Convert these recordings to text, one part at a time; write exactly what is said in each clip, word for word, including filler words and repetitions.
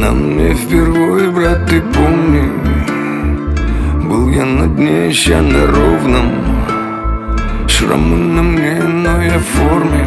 Нам не впервые, брат, ты помни. Был я на дне, еще на ровном. Шрамы на мне, но я в форме.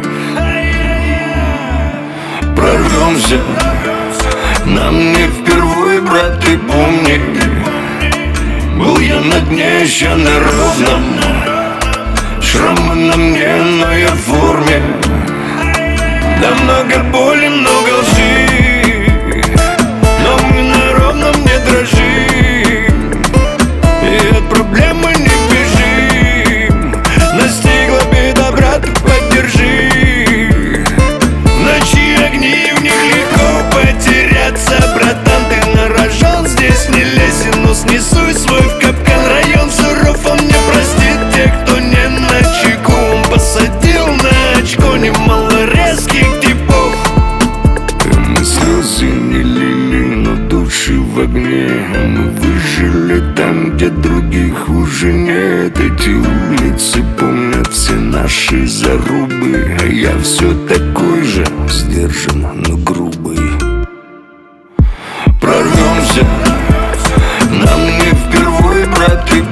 Прорвемся. Нам не впервые, брат, ты помни. Был я на дне, еще на ровном. Шрамы на мне, но я в форме. Да много боли, много лжи, но мы на ровном не дрожим. И от проблемы не бежим. Настигла беда, брат, поддержи. В ночи огни, в них легко потеряться. Братан, ты нарожен, здесь не лезь, но снесуй свой в капкан. Район суров, он не простит тех, кто не на чеку. Он посадил на очко немало резких типов. Мы слезы не лили, но души в огне. Мы выжили там, где других уже нет. Эти улицы помнят все наши зарубы. А я все такой же, сдержан, но грубый. Прорвемся. Нам не впервые, брат, ты